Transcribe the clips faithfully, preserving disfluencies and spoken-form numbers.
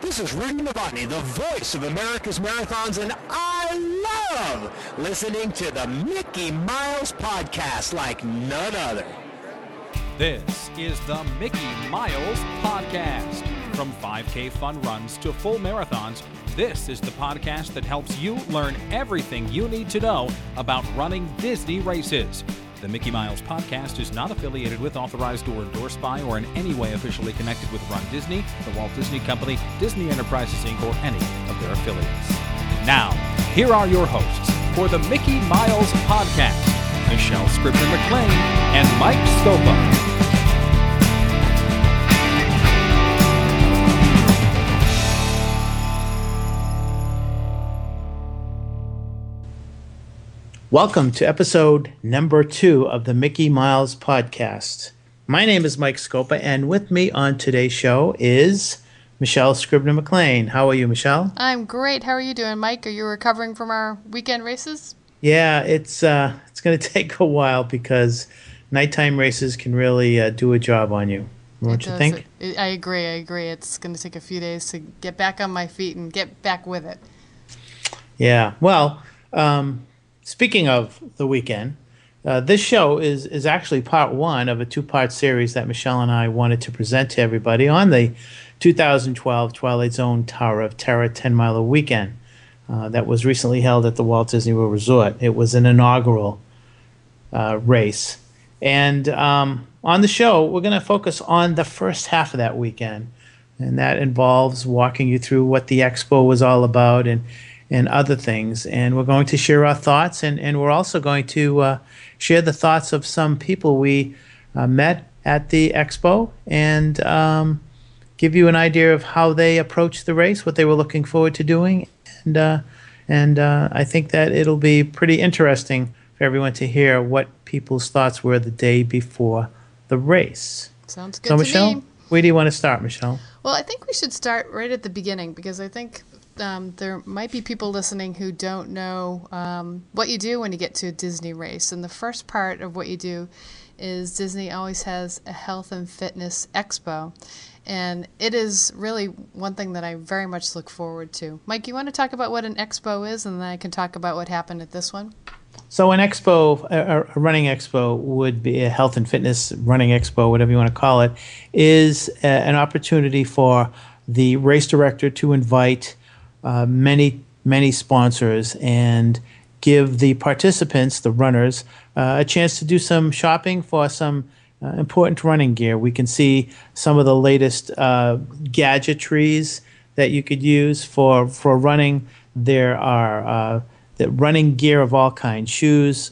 This is Rudy Novotny, the voice of America's marathons, and I love listening to the Mickey Miles podcast like none other. This is the Mickey Miles Podcast. From five K fun runs to full marathons, this is the podcast that helps you learn everything you need to know about running Disney races. The Mickey Miles Podcast is not affiliated with, authorized, or endorsed by, or in any way officially connected with Run Disney, the Walt Disney Company, Disney Enterprises, Incorporated, or any of their affiliates. Now, here are your hosts for the Mickey Miles Podcast, Michelle Scribner-McLean and Mike Scopa. Welcome to episode number two of the Mickey Miles Podcast. My name is Mike Scopa, and with me on today's show is Michelle Scribner-McLean. How are you, Michelle? I'm great. How are you doing, Mike? Are you recovering from our weekend races? Yeah, it's uh, it's going to take a while because nighttime races can really uh, do a job on you. Don't you think? It, I agree. I agree. It's going to take a few days to get back on my feet and get back with it. Yeah. Well, um, speaking of the weekend, uh, this show is, is actually part one of a two-part series that Michelle and I wanted to present to everybody on the two thousand twelve Twilight Zone Tower of Terror ten-Miler Weekend uh, that was recently held at the Walt Disney World Resort. It was an inaugural uh, race. And um, on the show, we're going to focus on the first half of that weekend, and that involves walking you through what the expo was all about and and other things. And we're going to share our thoughts, and, and we're also going to uh, share the thoughts of some people we uh, met at the expo and um, give you an idea of how they approached the race, what they were looking forward to doing. And, uh, and uh, I think that it'll be pretty interesting for everyone to hear what people's thoughts were the day before the race. Sounds good so, to Michelle, me. Where do you want to start, Michelle? Well, I think we should start right at the beginning because I think Um, there might be people listening who don't know um, what you do when you get to a Disney race. And the first part of what you do is Disney always has a health and fitness expo. And it is really one thing that I very much look forward to. Mike, you want to talk about what an expo is, and then I can talk about what happened at this one? So an expo, a, a running expo would be a health and fitness running expo, whatever you want to call it, is a, an opportunity for the race director to invite Uh, many, many sponsors and give the participants, the runners, uh, a chance to do some shopping for some uh, important running gear. We can see some of the latest uh, gadgetries that you could use for, for running. There are uh, the running gear of all kinds, shoes,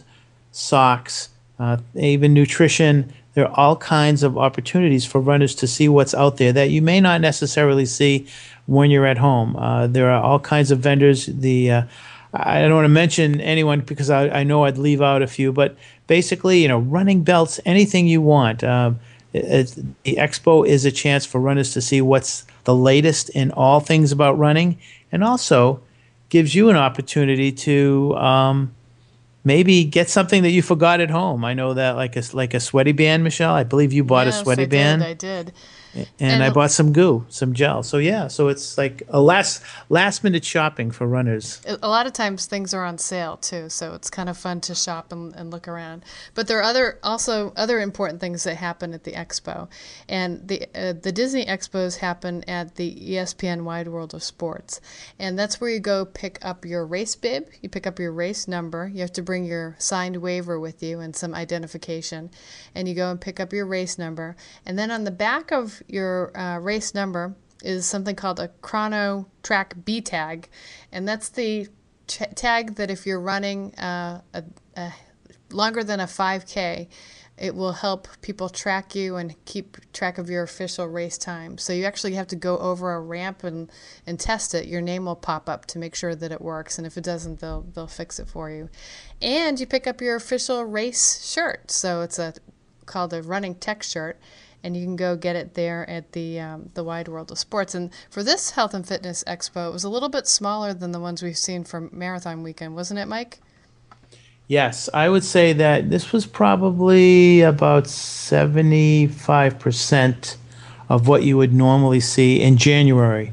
socks, uh, even nutrition. There are all kinds of opportunities for runners to see what's out there that you may not necessarily see when you're at home. Uh, there are all kinds of vendors. The uh, I don't want to mention anyone because I, I know I'd leave out a few, but basically, you know, running belts, anything you want. Uh, it, the expo is a chance for runners to see what's the latest in all things about running, and also gives you an opportunity to um, maybe get something that you forgot at home. I know that, like a like a sweaty band, Michelle. I believe you bought yes, a sweaty I band. Did, I did. And, and I bought some goo, some gel. So yeah, so it's like a last last minute shopping for runners. A lot of times things are on sale too, so it's kind of fun to shop and, and look around. But there are other also other important things that happen at the expo, and the uh, the Disney expos happen at the E S P N Wide World of Sports, and that's where you go pick up your race bib, you pick up your race number, you have to bring your signed waiver with you and some identification, and you go and pick up your race number, and then on the back of your uh, race number is something called a Chrono Track B tag, and that's the t- tag that if you're running uh, a, a longer than a five K, it will help people track you and keep track of your official race time. So you actually have to go over a ramp and, and test it. Your name will pop up to make sure that it works, and if it doesn't, they'll they'll fix it for you. And you pick up your official race shirt. So it's a called a running tech shirt, and you can go get it there at the um, the Wide World of Sports. And for this Health and Fitness Expo, it was a little bit smaller than the ones we've seen from Marathon Weekend, wasn't it, Mike? Yes, I would say that this was probably about seventy-five percent of what you would normally see in January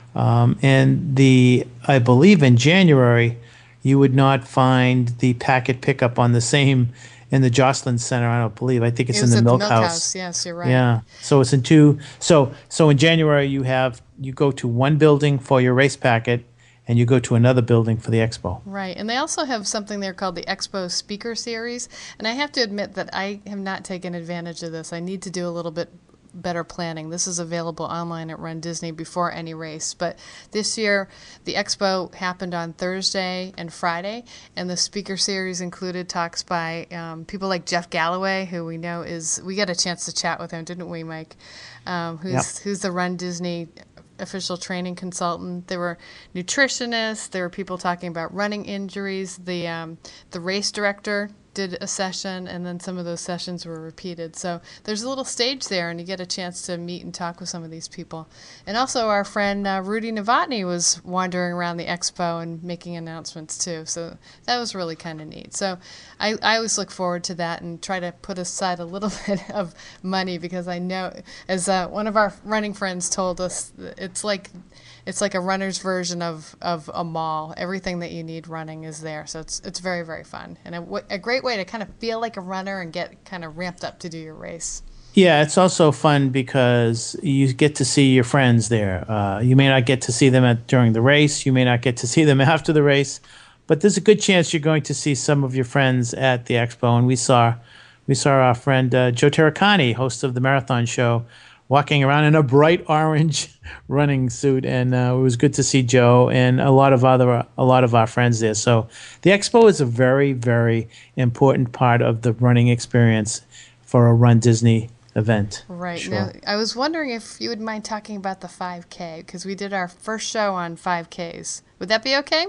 Um, and the I believe in January, you would not find the packet pickup on the same in the Jocelyn Center. I don't believe. I think it's It in was the at Milk the Milk House. House. Yes, you're right. Yeah. So it's in two. So so in January you have you go to one building for your race packet, and you go to another building for the expo. Right, and they also have something there called the Expo Speaker Series, and I have to admit that I have not taken advantage of this. I need to do a little bit better planning. This is available online at Run Disney before any race, but this year the expo happened on Thursday and Friday, and the speaker series included talks by um, people like Jeff Galloway, who we know is, we got a chance to chat with him, didn't we, Mike? Um, who's, Yep. who's the Run Disney official training consultant. There were nutritionists. There were people talking about running injuries. The um, the race director did a session, and then some of those sessions were repeated. So there's a little stage there, and you get a chance to meet and talk with some of these people. And also our friend uh, Rudy Novotny was wandering around the expo and making announcements too. So that was really kind of neat. So I, I always look forward to that and try to put aside a little bit of money, because I know, as uh, one of our running friends told us, it's like it's like a runner's version of, of a mall. Everything that you need running is there. So it's it's very, very fun, and a, w- a great way to kind of feel like a runner and get kind of ramped up to do your race. Yeah, it's also fun because you get to see your friends there. Uh, you may not get to see them at, during the race. You may not get to see them after the race, but there's a good chance you're going to see some of your friends at the expo. And we saw we saw our friend uh, Joe Terracani, host of the Marathon Show, walking around in a bright orange running suit, and uh, it was good to see Joe and a lot of other a lot of our friends there. So the expo is a very, very important part of the running experience for a Run Disney event. Right. Sure. Now, I was wondering if you would mind talking about the five K, because we did our first show on five Ks. Would that be okay?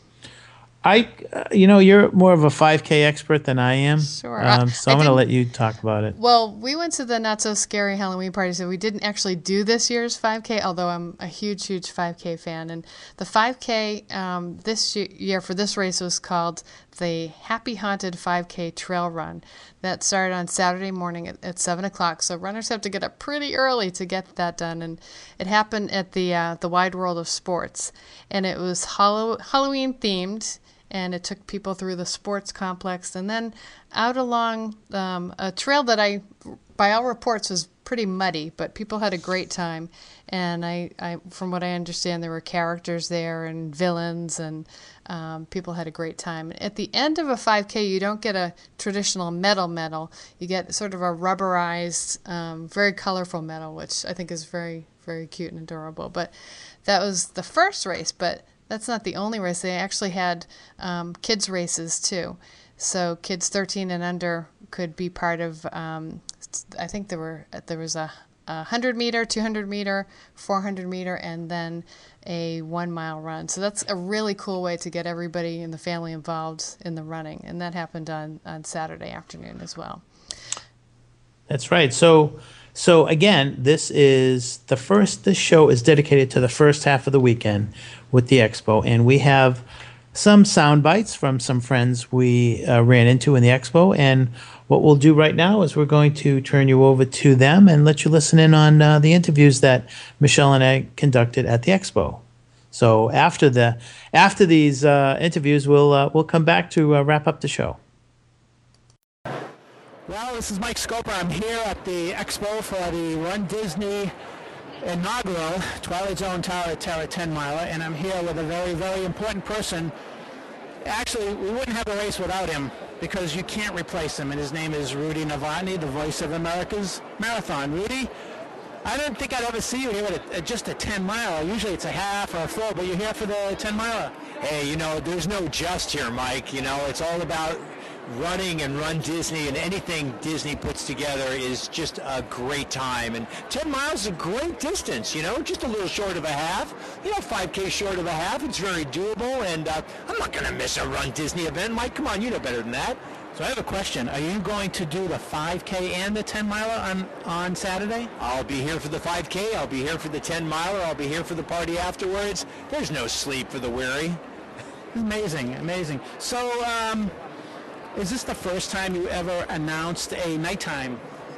I, uh, you know, you're more of a five K expert than I am. Sure. Um, I- so I I'm going to didn't- let you talk about it. Well, we went to the Not So Scary Halloween party, so we didn't actually do this year's five K, although I'm a huge, huge five K fan. And the five K um, this year for this race was called the Happy Haunted five K Trail Run. That started on Saturday morning at, at seven o'clock, so runners have to get up pretty early to get that done. And it happened at the uh, the Wide World of Sports, and it was Hallow- Halloween themed. And it took people through the sports complex and then out along um, a trail that I, by all reports, was pretty muddy, but people had a great time. And I, I from what I understand, there were characters there and villains, and um, people had a great time. At the end of a five K, you don't get a traditional metal medal. You get sort of a rubberized, um, very colorful medal, which I think is very, very cute and adorable. But that was the first race, but that's not the only race. They actually had um, kids races too. So kids thirteen and under could be part of, um, I think there were there was a, a one hundred meter, two hundred meter, four hundred meter, and then a one mile run. So that's a really cool way to get everybody in the family involved in the running. And that happened on, on Saturday afternoon as well. That's right. So, so again, this is the first. This show is dedicated to the first half of the weekend with the expo, and we have some sound bites from some friends we uh, ran into in the expo. And what we'll do right now is we're going to turn you over to them and let you listen in on uh, the interviews that Michelle and I conducted at the expo. So after the after these uh, interviews, we'll uh, we'll come back to uh, wrap up the show. Well, this is Mike Scoper. I'm here at the expo for the Run Disney inaugural Twilight Zone Tower Terror ten miler, and I'm here with a very, very important person. Actually, we wouldn't have a race without him because you can't replace him, and his name is Rudy Novotny, the voice of America's Marathon. Rudy, I didn't think I'd ever see you here at, a, at just a ten miler. Usually it's a half or a full, but you're here for the ten miler. Hey, you know, there's no just here, Mike. You know, it's all about running and Run Disney, and anything Disney puts together is just a great time. And ten miles is a great distance, you know, just a little short of a half. You know, five K short of a half. It's very doable, and uh, I'm not going to miss a Run Disney event. Mike, come on, you know better than that. So I have a question. Are you going to do the five K and the ten miler on, on Saturday? I'll be here for the five K. I'll be here for the ten miler. I'll be here for the party afterwards. There's no sleep for the weary. Amazing, amazing. So, um, is this the first time you ever announced a nighttime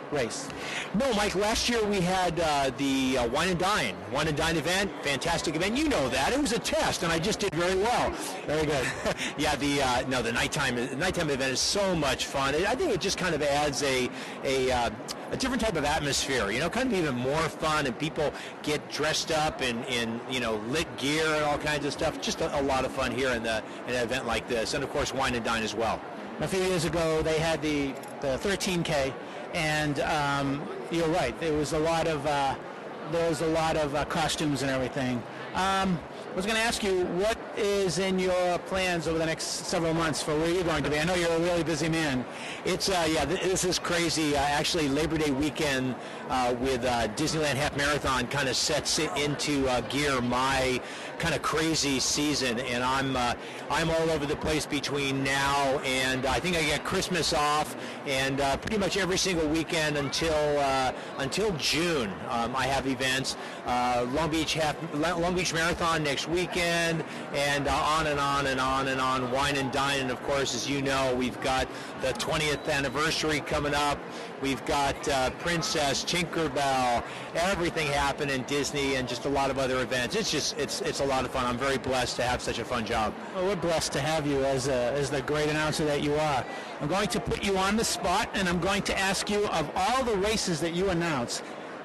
race? No, Mike, last year we had uh, the uh, Wine and Dine. Wine and Dine event, fantastic event. You know that. It was a test, and I just did very well. Very good. yeah, the uh, no, the nighttime the nighttime event is so much fun. I think it just kind of adds a a, uh, a different type of atmosphere. You know, kind of even more fun, and people get dressed up in, in you know lit gear and all kinds of stuff. Just a, a lot of fun here in the in an event like this, and of course Wine and Dine as well. A few years ago, they had the the thirteen K, and um, you're right. There was a lot of uh, there was a lot of uh, costumes and everything. Um, I was going to ask you, what is in your plans over the next several months for where you're going to be? I know you're a really busy man. It's uh, yeah, th- this is crazy. Uh, actually, Labor Day weekend uh, with uh, Disneyland Half Marathon kind of sets it into uh, gear my kind of crazy season, and I'm uh, I'm all over the place between now and uh, I think I get Christmas off, and uh, pretty much every single weekend until uh, until June. Um, I have events. Uh, Long Beach Half Long Beach Marathon next weekend, and uh, on and on and on and on. Wine and Dine, and of course, as you know, we've got the twentieth anniversary coming up. We've got uh, Princess, Tinkerbell, everything happening in Disney, and just a lot of other events. It's just it's it's a lot of fun. I'm very blessed to have such a fun job. Well, we're blessed to have you as a, as the great announcer that you are. I'm going to put you on the spot, and I'm going to ask you, of all the races that you announce,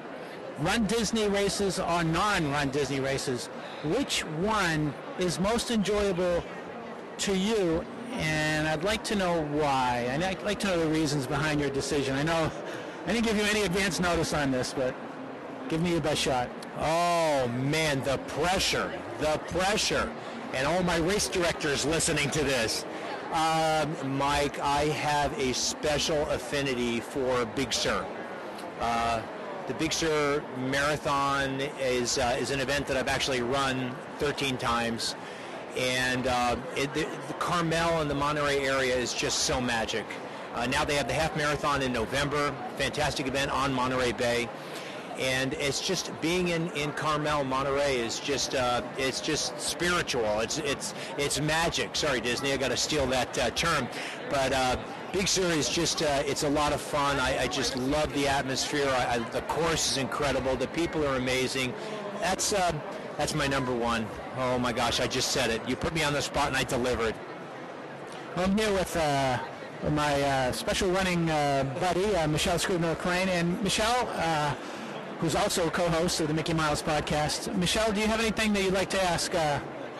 Run Disney races or non-Run Disney races, which one is most enjoyable to you? And I'd like to know why. And I'd like to know the reasons behind your decision. I know I didn't give you any advance notice on this, but give me your best shot. Oh, man, the pressure, the pressure. And all my race directors listening to this. Um, Mike, I have a special affinity for Big Sur. Uh, the Big Sur Marathon is uh, is an event that I've actually run thirteen times. And uh, it, the, the Carmel and the Monterey area is just so magic. Uh, now they have the half marathon in November, fantastic event on Monterey Bay, and it's just being in, in Carmel, Monterey is just uh, it's just spiritual. It's it's it's magic. Sorry, Disney, I got to steal that uh, term, but uh, Big Sur is just uh, it's a lot of fun. I, I just love the atmosphere. I, I, the course is incredible. The people are amazing. That's uh, that's my number one. Oh my gosh, I just said it. You put me on the spot and I delivered. I'm here with uh, my uh, special running uh, buddy, uh, Michelle Scribner-Crane. And Michelle, uh, who's also co-host of the Mickey Miles podcast. Michelle, do you have anything that you'd like to ask uh,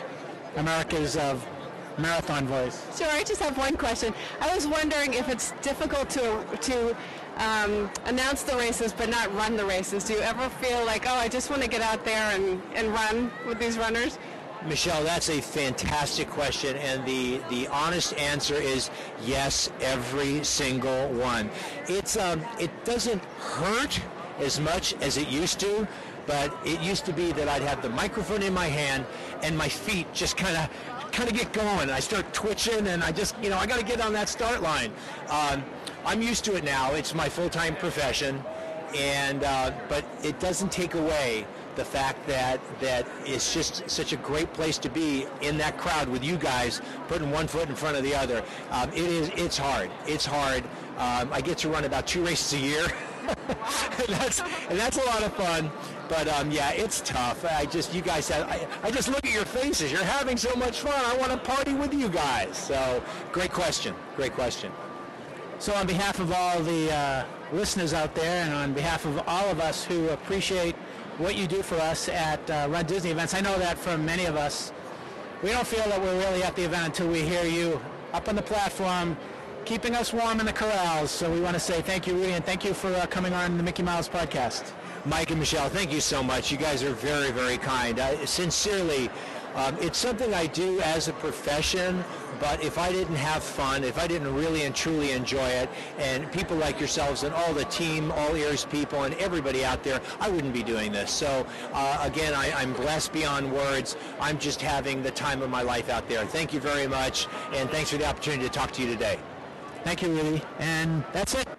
America's uh, marathon voice? Sure, I just have one question. I was wondering if it's difficult to to um, announce the races but not run the races. Do you ever feel like, oh, I just want to get out there and, and run with these runners? Michelle, that's a fantastic question, and the, the honest answer is yes, every single one. It's um, it doesn't hurt as much as it used to, but it used to be that I'd have the microphone in my hand and my feet just kind of kind of get going. I start twitching, and I just, you know, I got to get on that start line. Um, I'm used to it now. It's my full-time profession, and uh, but it doesn't take away the fact that that it's just such a great place to be in that crowd with you guys, putting one foot in front of the other. Um, it is. It's hard. It's hard. Um, I get to run about two races a year. and that's and that's a lot of fun. But um, yeah, it's tough. I just you guys have, I, I just look at your faces. You're having so much fun. I want to party with you guys. So great question. Great question. So on behalf of all the uh, listeners out there, and on behalf of all of us who appreciate what you do for us at uh, Run Disney events, I know that for many of us, we don't feel that we're really at the event until we hear you up on the platform, keeping us warm in the corrals. So we want to say thank you, Rudy, and thank you for uh, coming on the Mickey Mouse podcast. Mike and Michelle, thank you so much. You guys are very, very kind. I, sincerely, um, it's something I do as a profession, but if I didn't have fun, if I didn't really and truly enjoy it, and people like yourselves and all the team, all ears people, and everybody out there, I wouldn't be doing this. So uh, again, I, I'm blessed beyond words. I'm just having the time of my life out there. Thank you very much, and thanks for the opportunity to talk to you today. Thank you, Rudy. And that's it.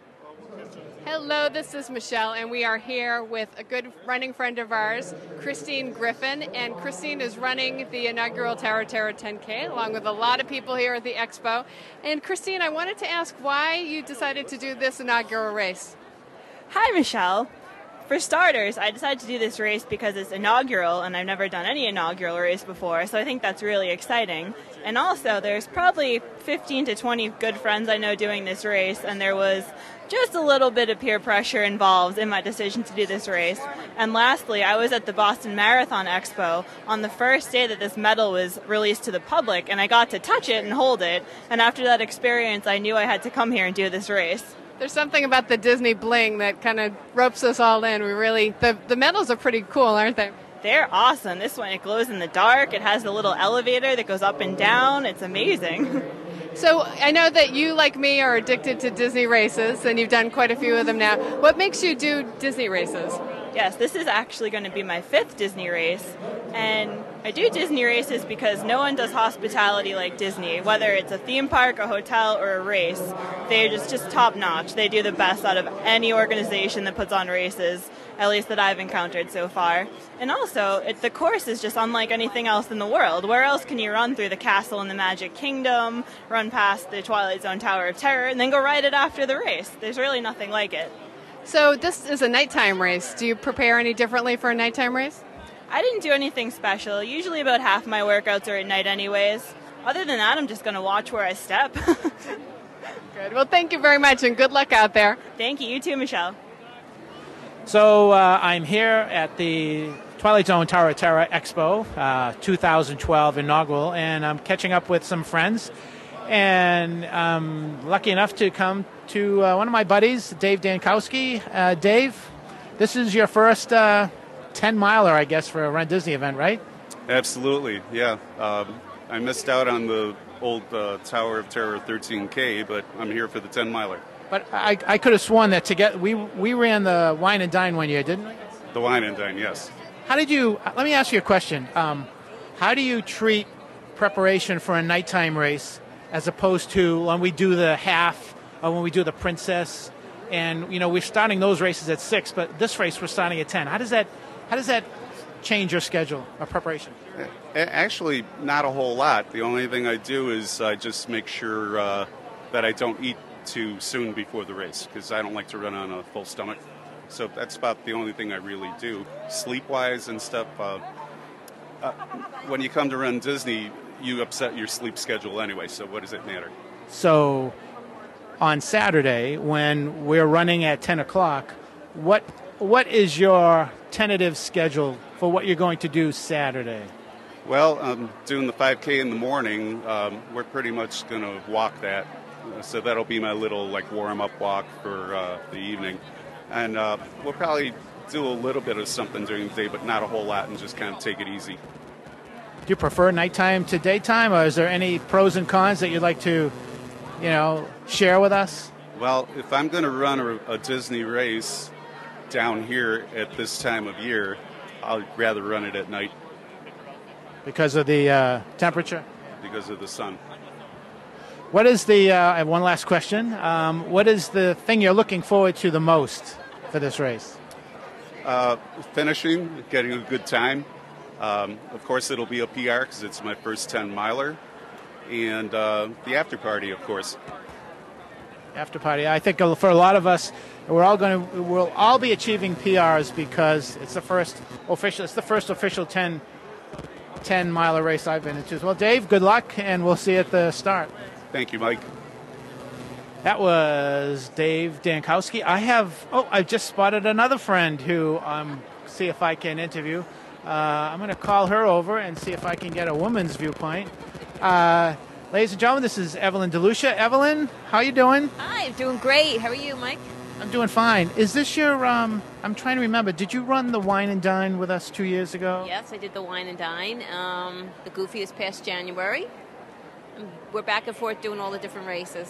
Hello, this is Michelle, and we are here with a good running friend of ours, Christine Griffin, and Christine is running the inaugural Terra Terra ten K, along with a lot of people here at the Expo. And Christine, I wanted to ask why you decided to do this inaugural race. Hi, Michelle. For starters, I decided to do this race because it's inaugural, and I've never done any inaugural race before, so I think that's really exciting. And also, there's probably fifteen to twenty good friends I know doing this race, and there was just a little bit of peer pressure involved in my decision to do this race. And lastly, I was at the Boston Marathon Expo on the first day that this medal was released to the public, and I got to touch it and hold it, and after that experience, I knew I had to come here and do this race. There's something about the Disney bling that kind of ropes us all in. We really, the, the medals are pretty cool, aren't they? They're awesome. This one, it glows in the dark. It has a little elevator that goes up and down. It's amazing. So I know that you, like me, are addicted to Disney races, and you've done quite a few of them now. What makes you do Disney races? Yes, this is actually going to be my fifth Disney race, and I do Disney races because no one does hospitality like Disney. Whether it's a theme park, a hotel, or a race, they're just, just top-notch. They do the best out of any organization that puts on races, at least that I've encountered so far. And also, it, the course is just unlike anything else in the world. Where else can you run through the castle in the Magic Kingdom, run past the Twilight Zone Tower of Terror, and then go ride it after the race? There's really nothing like it. So this is a nighttime race. Do you prepare any differently for a nighttime race? I didn't do anything special. Usually about half my workouts are at night anyways. Other than that, I'm just going to watch where I step. Good. Well, thank you very much, and good luck out there. Thank you. You too, Michelle. So uh, I'm here at the Twilight Zone Tower of Terror Expo uh, two thousand twelve inaugural, and I'm catching up with some friends. And I'm lucky enough to come to uh, one of my buddies, Dave Dankowski. Uh, Dave, this is your first uh, ten-miler, I guess, for a Run Disney event, right? Absolutely, yeah. Um, I missed out on the old uh, Tower of Terror thirteen K, but I'm here for the ten-miler. But I, I could have sworn that together we we ran the Wine and Dine one year, didn't we? The Wine and Dine, yes. How did you? Let me ask you a question. Um, how do you treat preparation for a nighttime race as opposed to when we do the half or when we do the Princess? And you know, we're starting those races at six, but this race we're starting at ten. How does that? How does that change your schedule of preparation? Actually, not a whole lot. The only thing I do is I just make sure uh, that I don't eat too soon before the race, because I don't like to run on a full stomach. So that's about the only thing I really do. Sleep-wise and stuff, uh, uh, when you come to Run Disney, you upset your sleep schedule anyway, so what does it matter? So on Saturday, when we're running at ten o'clock, what what is your tentative schedule for what you're going to do Saturday? Well, I'm doing the five K in the morning. Um, we're pretty much going to walk that. So that'll be my little like warm-up walk for uh, the evening. And uh, we'll probably do a little bit of something during the day, but not a whole lot, and just kind of take it easy. Do you prefer nighttime to daytime, or is there any pros and cons that you'd like to, you know, share with us? Well, if I'm going to run a, a Disney race down here at this time of year, I'd rather run it at night. Because of the uh, temperature? Because of the sun. What is the, uh, I have one last question. Um, what is the thing you're looking forward to the most for this race? Uh, finishing, getting a good time. Um, of course, it'll be a P R because it's my first ten-miler. And uh, the after party, of course. After party. I think for a lot of us, we're all going to, we'll all be achieving P Rs because it's the first official, it's the first official ten, ten-miler race I've been into. Well, Dave, good luck, and we'll see you at the start. Thank you, Mike. That was Dave Dankowski. I have, oh, I just spotted another friend who um, see if I can interview. Uh, I'm going to call her over and see if I can get a woman's viewpoint. Uh, ladies and gentlemen, this is Evelyn DeLucia. Evelyn, how you doing? Hi, I'm doing great. How are you, Mike? I'm doing fine. Is this your, um, I'm trying to remember, did you run the Wine and Dine with us two years ago? Yes, I did the Wine and Dine. Um, the Goofy this past January. We're back and forth doing all the different races.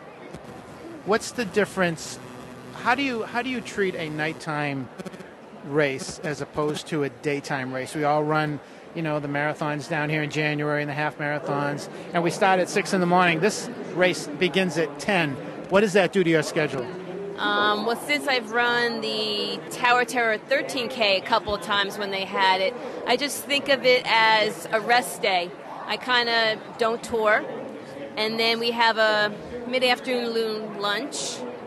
What's the difference? How do you how do you treat a nighttime race as opposed to a daytime race? We all run, you know, the marathons down here in January and the half marathons, and we start at six in the morning. This race begins at ten. What does that do to your schedule? Um, well, since I've run the Tower Terror thirteen K a couple of times when they had it, I just think of it as a rest day. I kind of don't tour, and then we have a mid-afternoon lunch,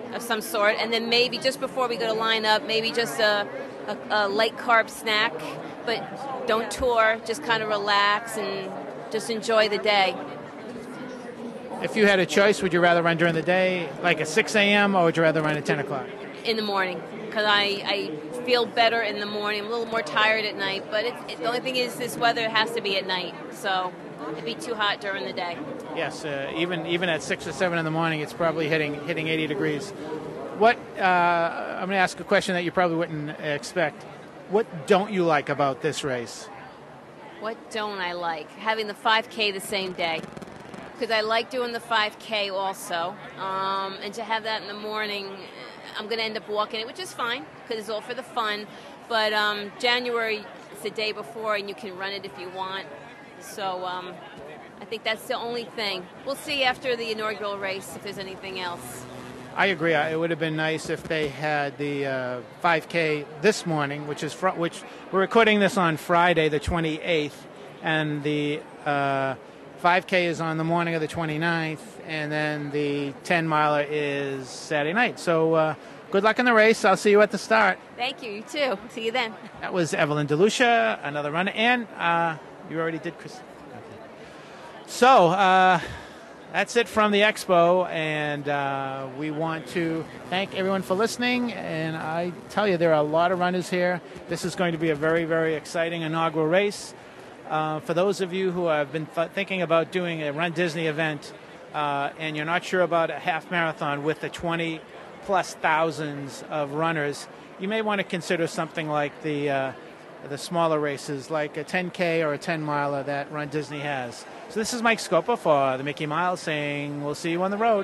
of some sort, and then maybe just before we go to line up, maybe just a, a, a light carb snack, but don't tour, just kind of relax and just enjoy the day. If you had a choice, would you rather run during the day, like at six a.m., or would you rather run at ten o'clock? In the morning, because I, I feel better in the morning. I'm a little more tired at night, but it, it, the only thing is this weather has to be at night, so it'd be too hot during the day. Yes, uh, even even at six or seven in the morning, it's probably hitting hitting eighty degrees. What uh, I'm going to ask a question that you probably wouldn't expect. What don't you like about this race? What don't I like? Having the five K the same day, because I like doing the five K also, um, and to have that in the morning, I'm going to end up walking it, which is fine because it's all for the fun. But um, January is the day before, and you can run it if you want. So um, I think that's the only thing. We'll see after the inaugural race if there's anything else. I agree. It would have been nice if they had the uh, five K this morning, which is fr- which we're recording this on Friday, the twenty-eighth, and the uh, five K is on the morning of the twenty-ninth, and then the ten miler is Saturday night. So uh, good luck in the race. I'll see you at the start. Thank you. You too. See you then. That was Evelyn DeLucia, another runner, and uh, you already did, Chris. Okay. So. Uh, That's it from the Expo, and uh, we want to thank everyone for listening. And I tell you, there are a lot of runners here. This is going to be a very, very exciting inaugural race. Uh, for those of you who have been th- thinking about doing a Run Disney event, uh, and you're not sure about a half marathon with the twenty plus thousands of runners, you may want to consider something like the uh, the smaller races, like a ten K or a ten miler that Run Disney has. So this is Mike Scopa for the Mickey Miles saying we'll see you on the road.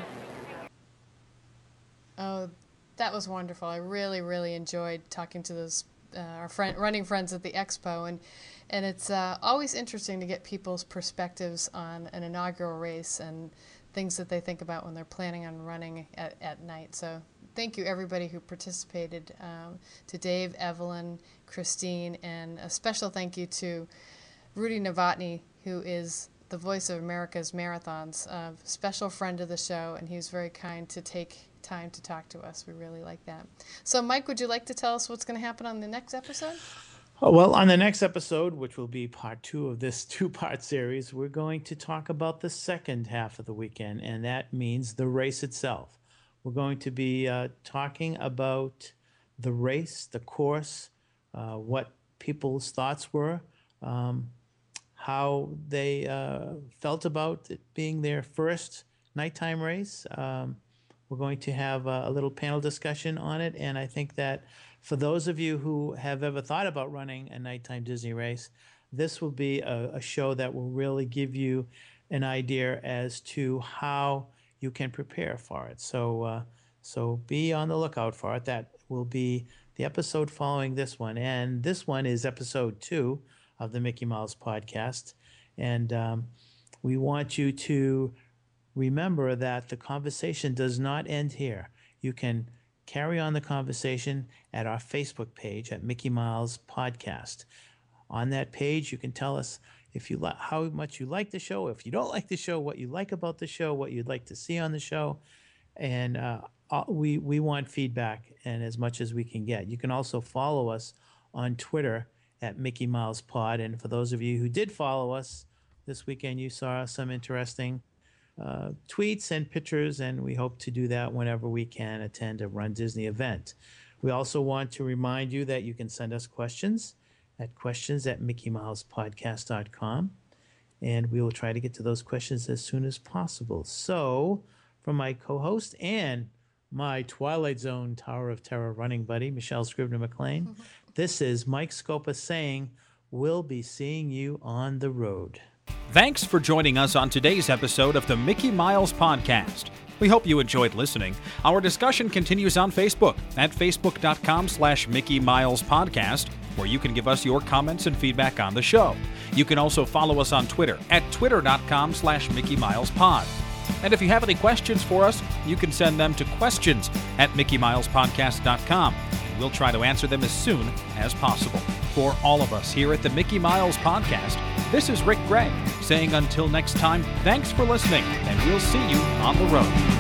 Oh, that was wonderful. I really, really enjoyed talking to those uh, our friend, running friends at the Expo, and and it's uh, always interesting to get people's perspectives on an inaugural race and things that they think about when they're planning on running at, at night. So thank you everybody who participated, um, to Dave, Evelyn, Christine, and a special thank you to Rudy Novotny, who is the voice of America's Marathons, a special friend of the show, and he was very kind to take time to talk to us. We really like that. So, Mike, would you like to tell us what's going to happen on the next episode? Oh, well, on the next episode, which will be part two of this two-part series, we're going to talk about the second half of the weekend, and that means the race itself. We're going to be uh, talking about the race, the course, uh, what people's thoughts were, um, how they uh, felt about it being their first nighttime race. Um, we're going to have a, a little panel discussion on it, and I think that for those of you who have ever thought about running a nighttime Disney race, this will be a, a show that will really give you an idea as to how you can prepare for it. So, uh, so be on the lookout for it. That will be the episode following this one, and this one is episode two of the Mickey Mouse podcast. And um, we want you to remember that the conversation does not end here. You can carry on the conversation at our Facebook page at Mickey Mouse Podcast. On that page, you can tell us if you li- how much you like the show, if you don't like the show, what you like about the show, what you'd like to see on the show. And uh, we, we want feedback, and as much as we can get. You can also follow us on Twitter at Mickey Mouse Pod. And for those of you who did follow us this weekend, you saw some interesting uh, tweets and pictures, and we hope to do that whenever we can attend a Run Disney event. We also want to remind you that you can send us questions at questions at mickey mouse podcast dot com, and we will try to get to those questions as soon as possible. So, from my co-host and my Twilight Zone Tower of Terror running buddy, Michelle Scribner-McLean, mm-hmm. This is Mike Scopa saying, we'll be seeing you on the road. Thanks for joining us on today's episode of the Mickey Miles Podcast. We hope you enjoyed listening. Our discussion continues on Facebook at facebook.com slash Mickey Miles Podcast, where you can give us your comments and feedback on the show. You can also follow us on Twitter at twitter.com slash Mickey Miles Pod. And if you have any questions for us, you can send them to questions at mickey miles podcast dot com. We'll try to answer them as soon as possible. For all of us here at the Mickey Miles Podcast, this is Rick Gray saying until next time, thanks for listening, and we'll see you on the road.